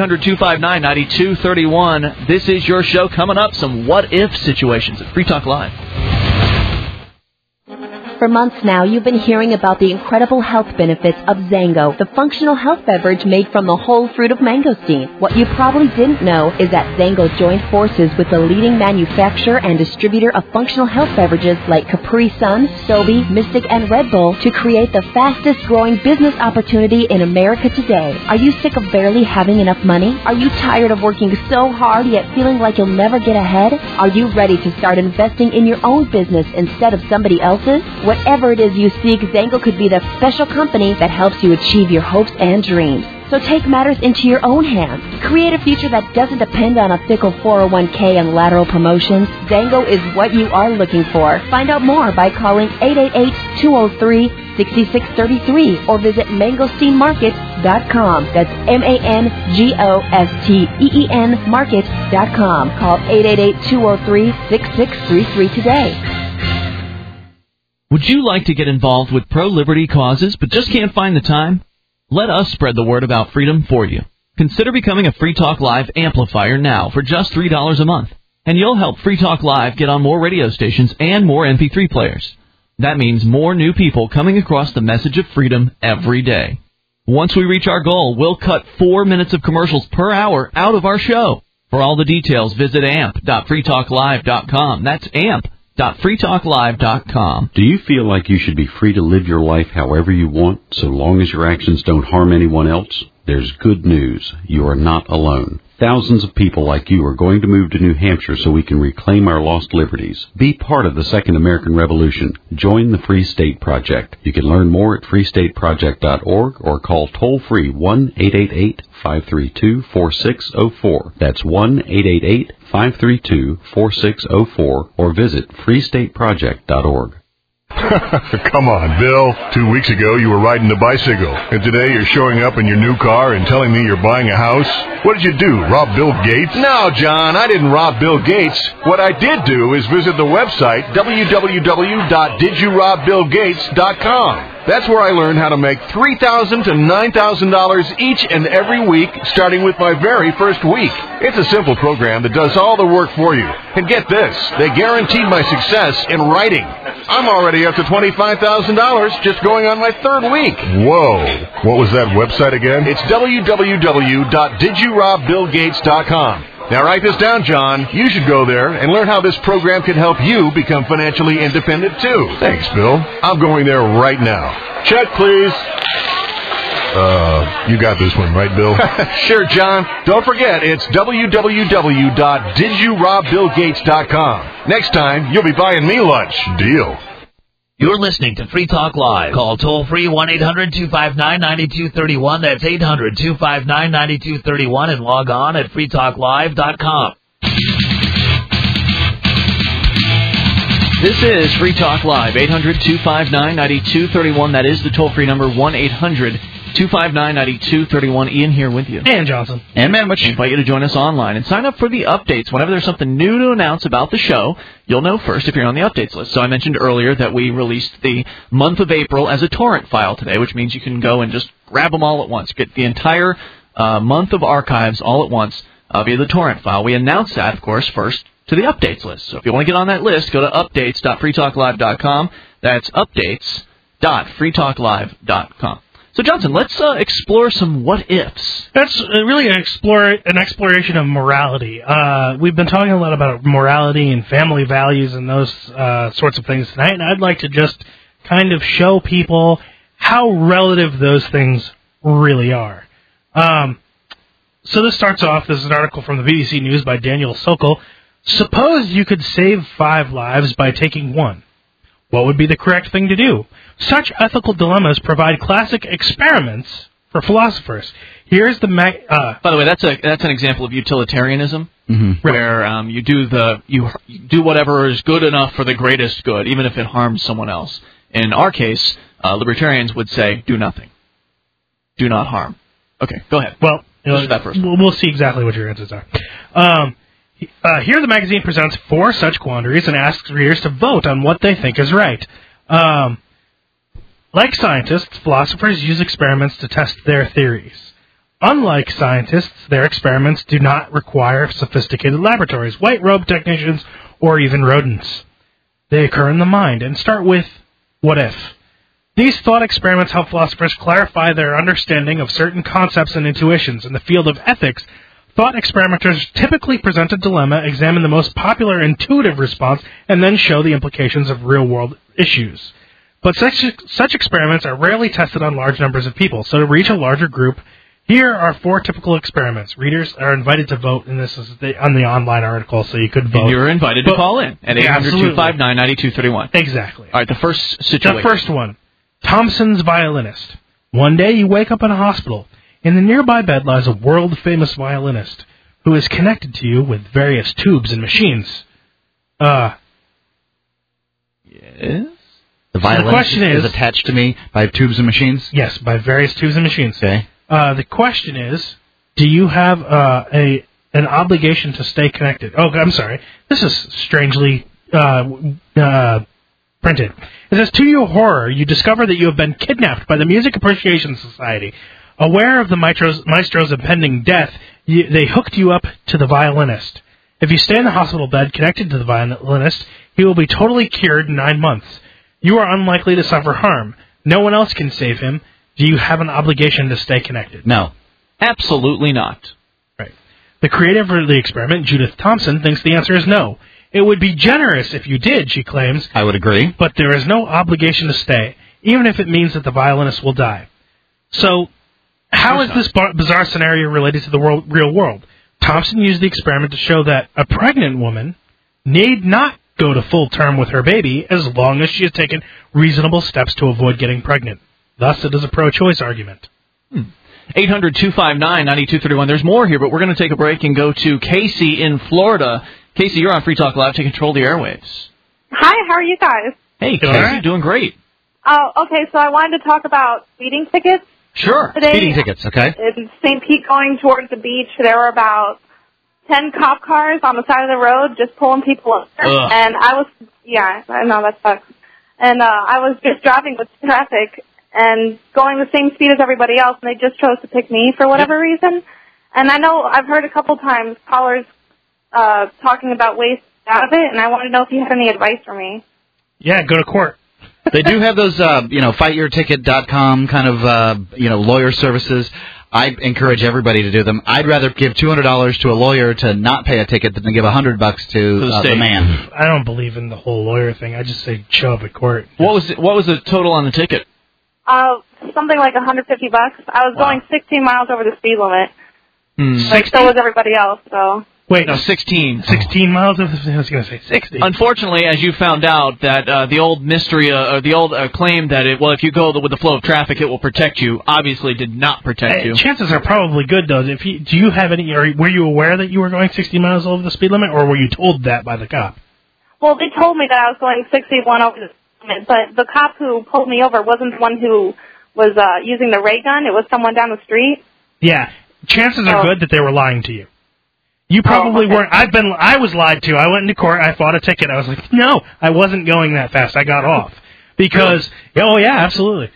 800-259-9231. This is your show. Coming up, some what-if situations at Free Talk Live. For months now, you've been hearing about the incredible health benefits of Zango, the functional health beverage made from the whole fruit of mangosteen. What you probably didn't know is that Zango joined forces with the leading manufacturer and distributor of functional health beverages like Capri Sun, Sobe, Mystic, and Red Bull to create the fastest growing business opportunity in America today. Are you sick of barely having enough money? Are you tired of working so hard yet feeling like you'll never get ahead? Are you ready to start investing in your own business instead of somebody else's? Whatever it is you seek, Zango could be the special company that helps you achieve your hopes and dreams. So take matters into your own hands. Create a future that doesn't depend on a fickle 401k and lateral promotions. Zango is what you are looking for. Find out more by calling 888-203-6633 or visit mangosteenmarket.com. That's MANGOSTEEN market.com. Call 888-203-6633 today. Would you like to get involved with pro-liberty causes but just can't find the time? Let us spread the word about freedom for you. Consider becoming a Free Talk Live amplifier now for just $3 a month, and you'll help Free Talk Live get on more radio stations and more MP3 players. That means more new people coming across the message of freedom every day. Once we reach our goal, we'll cut 4 minutes of commercials per hour out of our show. For all the details, visit amp.freetalklive.com. That's amp.freetalklive.com. Do you feel like you should be free to live your life however you want, so long as your actions don't harm anyone else? There's good news. You are not alone. Thousands of people like you are going to move to New Hampshire so we can reclaim our lost liberties. Be part of the Second American Revolution. Join the Free State Project. You can learn more at freestateproject.org or call toll-free 1-888-532-4604. That's 1-888-532-4604 or visit freestateproject.org. Come on, Bill. 2 weeks ago, you were riding the bicycle, and today you're showing up in your new car and telling me you're buying a house? What did you do, rob Bill Gates? No, John, I didn't rob Bill Gates. What I did do is visit the website, www.didyourobBillGates.com. That's where I learned how to make $3,000 to $9,000 each and every week, starting with my very first week. It's a simple program that does all the work for you. And get this, they guaranteed my success in writing. I'm already up to $25,000 just going on my third week. Whoa. What was that website again? It's www.didyourobBillGates.com. Now write this down, John. You should go there and learn how this program can help you become financially independent, too. Thanks, Bill. I'm going there right now. Check, please. You got this one, right, Bill? Sure, John. Don't forget, it's www.didyourobBillGates.com. Next time, you'll be buying me lunch. Deal. You're listening to Free Talk Live. Call toll-free 1-800-259-9231. That's 800-259-9231 and log on at freetalklive.com. This is Free Talk Live, 800-259-9231. That is the toll-free number, 1-800-259-9231. Ian here with you. And Johnson. And Manwich. I invite you to join us online and sign up for the updates. Whenever there's something new to announce about the show, you'll know first if you're on the updates list. So I mentioned earlier that we released the month of April as a torrent file today, which means you can go and just grab them all at once. Get the entire month of archives all at once via the torrent file. We announced that, of course, first to the updates list. So if you want to get on that list, go to updates.freetalklive.com. That's updates.freetalklive.com. So, Johnson, let's explore some what-ifs. That's really an exploration of morality. We've been talking a lot about morality and family values and those sorts of things tonight, and I'd like to just kind of show people how relative those things really are. So this starts off, this is an article from the BBC News by Daniel Sokol. Suppose you could save 5 lives by taking 1. What would be the correct thing to do? Such ethical dilemmas provide classic experiments for philosophers. Here's the by the way, that's an example of utilitarianism, where you do whatever is good enough for the greatest good, even if it harms someone else. In our case, libertarians would say, do nothing, do not harm. Okay, go ahead. Well, that first. We'll see exactly what your answers are. Here the magazine presents 4 such quandaries and asks readers to vote on what they think is right. Like scientists, philosophers use experiments to test their theories. Unlike scientists, their experiments do not require sophisticated laboratories, white robe technicians, or even rodents. They occur in the mind and start with What if? These thought experiments help philosophers clarify their understanding of certain concepts and intuitions. In the field of ethics, thought experimenters typically present a dilemma, examine the most popular intuitive response, and then show the implications of real-world issues. But such experiments are rarely tested on large numbers of people, so to reach a larger group, here are 4 typical experiments. Readers are invited to vote, and this is on the online article, so you could vote. And you're invited to call in at 800-259-9231. Exactly. All right, the first situation. The first one, Thompson's violinist. One day you wake up in a hospital. In the nearby bed lies a world-famous violinist who is connected to you with various tubes and machines. Yes? The violinist question is attached to me by tubes and machines? Yes, by various tubes and machines. Okay. The question is, do you have an obligation to stay connected? Oh, I'm sorry. This is strangely printed. It says, to your horror, you discover that you have been kidnapped by the Music Appreciation Society. Aware of the maestro's impending death, they hooked you up to the violinist. If you stay in the hospital bed connected to the violinist, he will be totally cured in 9 months. You are unlikely to suffer harm. No one else can save him. Do you have an obligation to stay connected? No. Absolutely not. Right. The creator of the experiment, Judith Thompson, thinks the answer is no. It would be generous if you did, she claims. I would agree. But there is no obligation to stay, even if it means that the violinist will die. So, how is this bizarre scenario related to the real world? Thompson used the experiment to show that a pregnant woman need not go to full term with her baby as long as she has taken reasonable steps to avoid getting pregnant. Thus, it is a pro-choice argument. 800-259-9231. There's more here, but we're going to take a break and go to Casey in Florida. Casey, you're on Free Talk Live to control the airwaves. Hi, how are you guys? Hey, Casey, doing great. Oh, okay, so I wanted to talk about speeding tickets. Sure. Today, speeding tickets, okay. In St. Pete going towards the beach, there were about 10 cop cars on the side of the road just pulling people over. Ugh. And I know, that sucks. And I was just driving with traffic and going the same speed as everybody else, and they just chose to pick me for whatever reason. And I know I've heard a couple times callers talking about ways out of it, and I want to know if you had any advice for me. Yeah, go to court. They do have those, fightyourticket.com kind of, lawyer services. I encourage everybody to do them. I'd rather give $200 to a lawyer to not pay a ticket than to give $100 to the man. I don't believe in the whole lawyer thing. I just say show up at court. What was the total on the ticket? Something like $150. I was going 16 miles over the speed limit. Like so was everybody else, so. Wait, no, 16. 16 miles? I was going to say 60. Unfortunately, as you found out, that the old mystery, or the old claim that if you go with the flow of traffic, it will protect you, obviously did not protect you. Chances are probably good, though. Do you have any, or were you aware that you were going 60 miles over the speed limit, or were you told that by the cop? Well, they told me that I was going 61 over the speed limit, but the cop who pulled me over wasn't the one who was using the ray gun. It was someone down the street. Yeah. Chances are good that they were lying to you. You probably weren't. I was lied to. I went into court. I fought a ticket. I was like, no, I wasn't going that fast. I got off because, absolutely.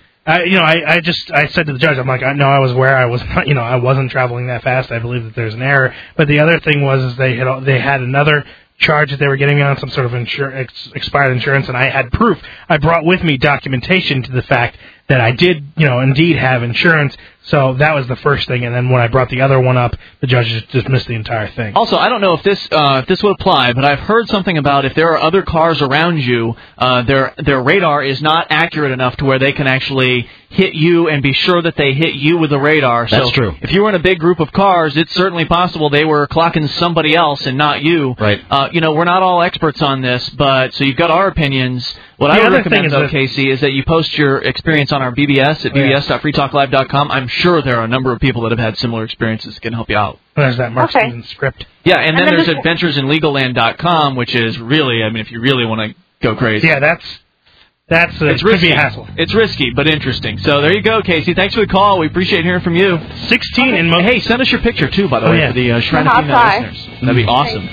I said to the judge, I'm like, no, I was aware I was not, I wasn't traveling that fast. I believe that there's an error. But the other thing was they had another charge that they were getting me on, some sort of expired insurance, and I had proof. I brought with me documentation to the fact that I did, indeed have insurance. So that was the first thing, and then when I brought the other one up, the judge just dismissed the entire thing. Also, I don't know if this would apply, but I've heard something about if there are other cars around you, their radar is not accurate enough to where they can actually hit you and be sure that they hit you with the radar. That's true. If you were in a big group of cars, it's certainly possible they were clocking somebody else and not you. Right. We're not all experts on this, but so you've got our opinions. What I would recommend, though, Casey, is that you post your experience on our BBS at bbs.freetalklive.com. I'm sure there are a number of people that have had similar experiences that can help you out. There's that Mark Stevens script. Yeah, and then there's adventuresinlegalland.com, which is really, if you really want to go crazy. Yeah, that's it's could be a hassle. It's risky, but interesting. So there you go, Casey. Thanks for the call. We appreciate hearing from you. 16 in most. Hey, send us your picture, too, by the way, for the Shrine of Female listeners. That'd be awesome.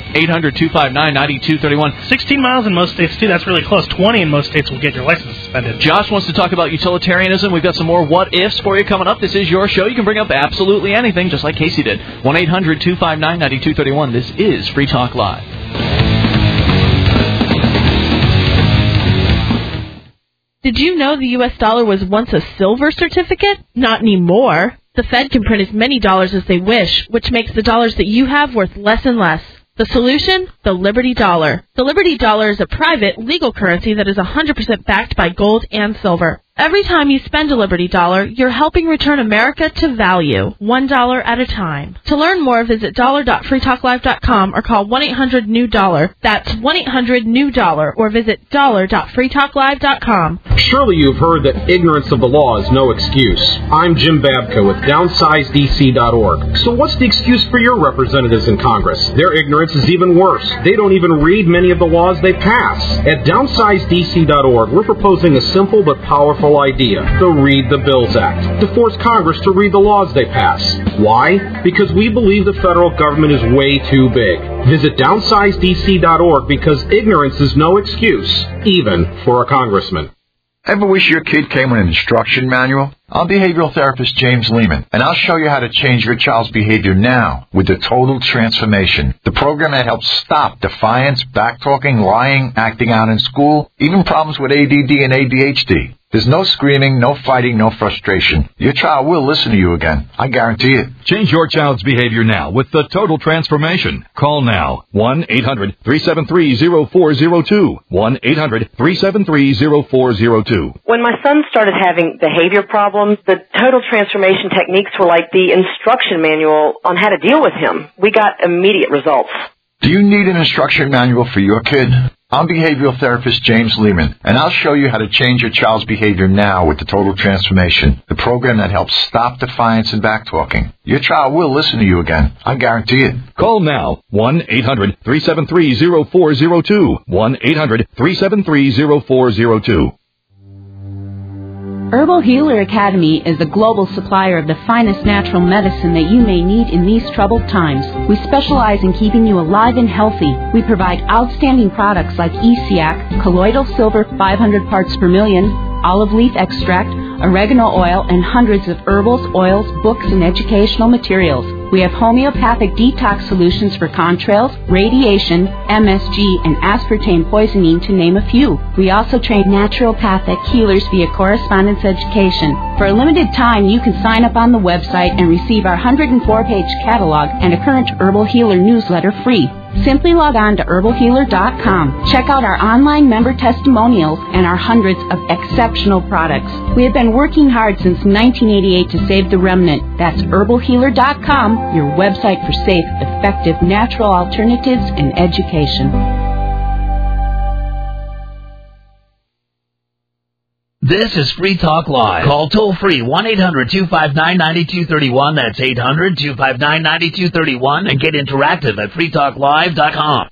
800-259-9231. 16 miles in most states, too. That's really close. 20 in most states will get your license suspended. Josh wants to talk about utilitarianism. We've got some more what-ifs for you coming up. This is your show. You can bring up absolutely anything, just like Casey did. 1-800-259-9231. This is Free Talk Live. Did you know the U.S. dollar was once a silver certificate? Not anymore. The Fed can print as many dollars as they wish, which makes the dollars that you have worth less and less. The solution? The Liberty Dollar. The Liberty Dollar is a private, legal currency that is 100% backed by gold and silver. Every time you spend a Liberty Dollar, you're helping return America to value, $1 at a time. To learn more, visit dollar.freetalklive.com or call 1-800-NEW-DOLLAR. That's 1-800-NEW-DOLLAR or visit dollar.freetalklive.com. Surely you've heard that ignorance of the law is no excuse. I'm Jim Babka with DownsizeDC.org. So what's the excuse for your representatives in Congress? Their ignorance is even worse. They don't even read many of the laws they pass. At DownsizeDC.org, we're proposing a simple but powerful idea, the Read the Bills Act, to force Congress to read the laws they pass. Why? Because we believe the federal government is way too big. Visit DownsizeDC.org because ignorance is no excuse, even for a congressman. Ever wish your kid came with an instruction manual? I'm behavioral therapist James Lehman, and I'll show you how to change your child's behavior now with the Total Transformation, the program that helps stop defiance, backtalking, lying, acting out in school, even problems with ADD and ADHD. There's no screaming, no fighting, no frustration. Your child will listen to you again. I guarantee it. Change your child's behavior now with the Total Transformation. Call now. 1-800-373-0402. 1-800-373-0402. When my son started having behavior problems, the Total Transformation techniques were like the instruction manual on how to deal with him. We got immediate results. Do you need an instruction manual for your kid? I'm behavioral therapist James Lehman, and I'll show you how to change your child's behavior now with the Total Transformation, the program that helps stop defiance and backtalking. Your child will listen to you again. I guarantee it. Call now. 1-800-373-0402. 1-800-373-0402. Herbal Healer Academy is the global supplier of the finest natural medicine that you may need in these troubled times. We specialize in keeping you alive and healthy. We provide outstanding products like ESIAC, colloidal silver 500 parts per million, olive leaf extract, oregano oil, and hundreds of herbals, oils, books, and educational materials. We have homeopathic detox solutions for contrails, radiation, MSG, and aspartame poisoning, to name a few. We also train naturopathic healers via correspondence education. For a limited time, you can sign up on the website and receive our 104-page catalog and a current Herbal Healer newsletter free. Simply log on to herbalhealer.com. Check out our online member testimonials and our hundreds of exceptional products. We have been working hard since 1988 to save the remnant. That's herbalhealer.com, your website for safe, effective, natural alternatives and education. This is Free Talk Live. Call toll-free 1-800-259-9231. That's 800-259-9231. And get interactive at freetalklive.com.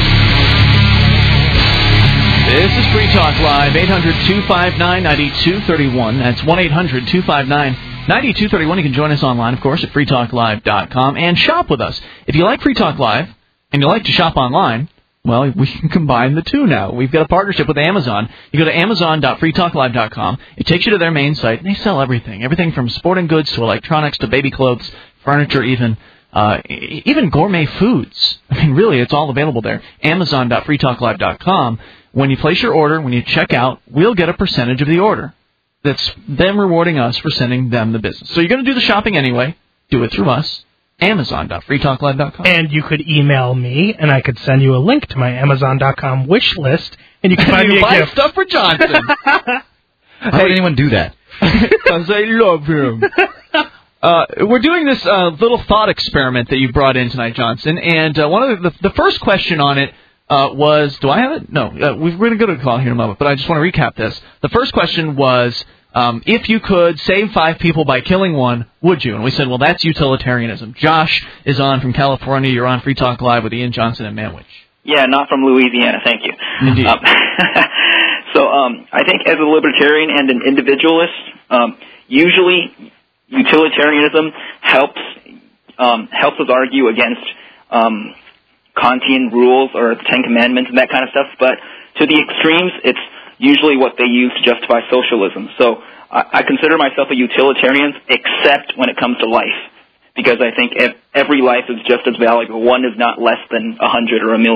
This is Free Talk Live, 800-259-9231. That's 1-800-259-9231. You can join us online, of course, at freetalklive.com and shop with us. If you like Free Talk Live and you like to shop online, well, we can combine the two now. We've got a partnership with Amazon. You go to amazon.freetalklive.com. It takes you to their main site, and they sell everything. Everything from sporting goods to electronics to baby clothes, furniture even gourmet foods. I mean, really, it's all available there. Amazon.freetalklive.com. When you place your order, when you check out, we'll get a percentage of the order. That's them rewarding us for sending them the business. So you're going to do the shopping anyway. Do it through us. Amazon.freetalklive.com. And you could email me, and I could send you a link to my Amazon.com wish list, and you can buy me a gift. Stuff for Johnson. How would anyone do that? Because I love him. We're doing this little thought experiment that you brought in tonight, Johnson, and one of the first question on it was, do I have it? No, we're going to go to a call here in a moment, but I just want to recap this. The first question was, if you could save 5 people by killing one, would you? And we said, well, that's utilitarianism. Josh is on from California. You're on Free Talk Live with Ian Johnson and Manwich. Yeah, not from Louisiana. Thank you. Indeed. So I think as a libertarian and an individualist, usually utilitarianism helps us argue against Kantian rules or the Ten Commandments and that kind of stuff. But to the extremes, it's usually what they use to justify socialism. So I consider myself a utilitarian, except when it comes to life, because I think every life is just as valuable. One is not less than 100 or 1 million.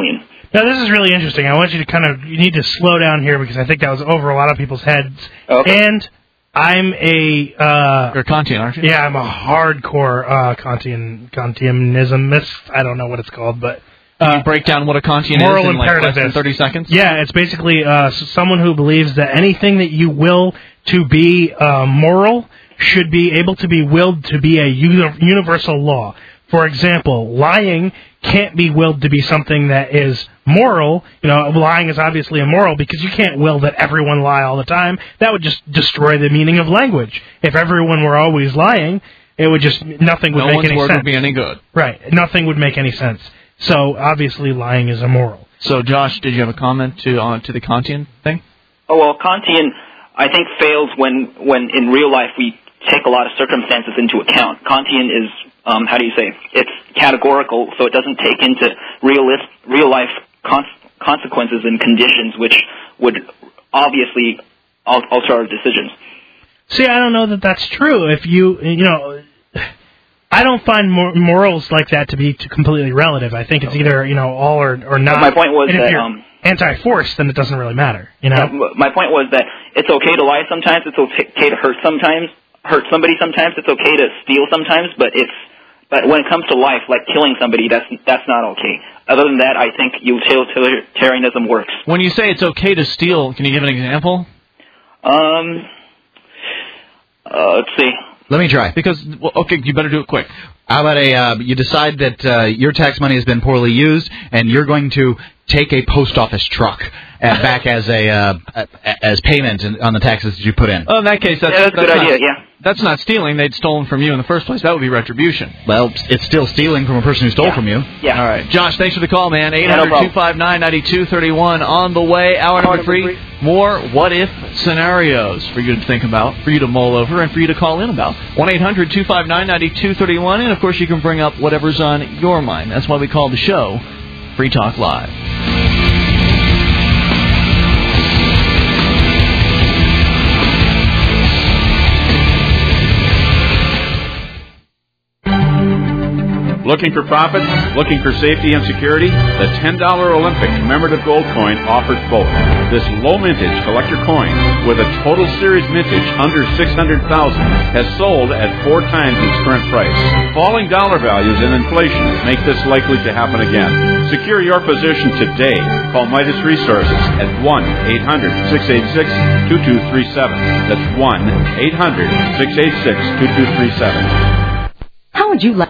Now, this is really interesting. I want you to you need to slow down here because I think that was over a lot of people's heads. Okay. And I'm You're a Kantian, aren't you? Yeah, I'm a hardcore Kantianismist. I don't know what it's called, but... Can you break down what a Kantian moral is in like less than imperativist. 30 seconds? Yeah, it's basically someone who believes that anything that you will to be moral should be able to be willed to be a universal law. For example, lying can't be willed to be something that is moral. Lying is obviously immoral because you can't will that everyone lie all the time. That would just destroy the meaning of language. If everyone were always lying, it would just nothing would make any sense. No one's word would be any good. Right. Nothing would make any sense. So obviously lying is immoral. So Josh, did you have a comment to the Kantian thing? Oh, well, Kantian, I think, fails when in real life we take a lot of circumstances into account. Kantian is, it's categorical, so it doesn't take into real life consequences and conditions, which would obviously alter our decisions. See, I don't know that that's true. If I don't find morals like that to be completely relative. I think it's either all or not. But my point was and if that you're anti-force, then it doesn't really matter. My point was that it's okay to lie sometimes. It's okay to hurt somebody sometimes. It's okay to steal sometimes. But when it comes to life, like killing somebody, that's not okay. Other than that, I think utilitarianism works. When you say it's okay to steal, can you give an example? Let's see. Let me try. Because, you better do it quick. How about you decide that your tax money has been poorly used, and you're going to take a post office truck back as payment on the taxes that you put in. Oh, in that case, that's a good idea. Yeah. That's not stealing. They'd stolen from you in the first place. That would be retribution. Well, it's still stealing from a person who stole from you. Yeah. All right. Josh, thanks for the call, man. 800-259-9231 on the way. Hour number 3. More what-if scenarios for you to think about, for you to mull over, and for you to call in about. 1-800-259-9231. And, of course, you can bring up whatever's on your mind. That's why we call the show Free Talk Live. Looking for profits? Looking for safety and security? The $10 Olympic commemorative gold coin offers both. This low mintage collector coin with a total series mintage under $600,000 has sold at 4 times its current price. Falling dollar values and inflation make this likely to happen again. Secure your position today. Call Midas Resources at 1-800-686-2237. That's 1-800-686-2237. How would you like